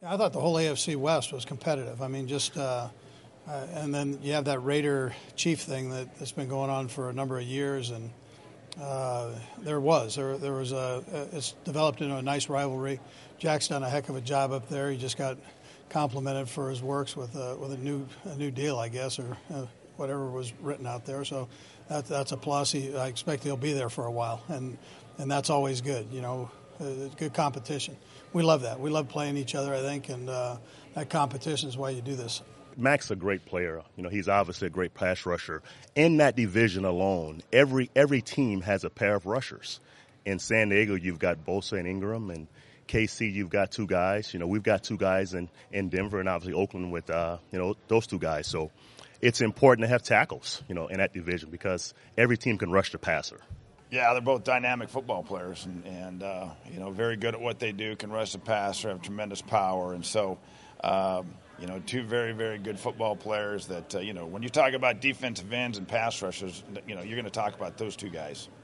I thought the whole AFC West was competitive. I mean, and then you have that Raider Chief thing that's been going on for a number of years, and it's developed into a nice rivalry. Jack's done a heck of a job up there. He just got complimented for his works with a new deal, I guess, or whatever was written out there. So that's a plus. I expect he'll be there for a while, and that's always good. Good competition. We love that. We love playing each other, I think, and that competition is why you do this. Mac's a great player. He's obviously a great pass rusher. In that division alone, every team has a pair of rushers. In San Diego, you've got Bosa and Ingram, and KC, you've got two guys. We've got two guys in Denver, and obviously Oakland with those two guys. So it's important to have tackles, in that division because every team can rush the passer. Yeah, they're both dynamic football players and very good at what they do, can rush the passer, have tremendous power. And so, two very, very good football players that, when you talk about defensive ends and pass rushers, you're going to talk about those two guys.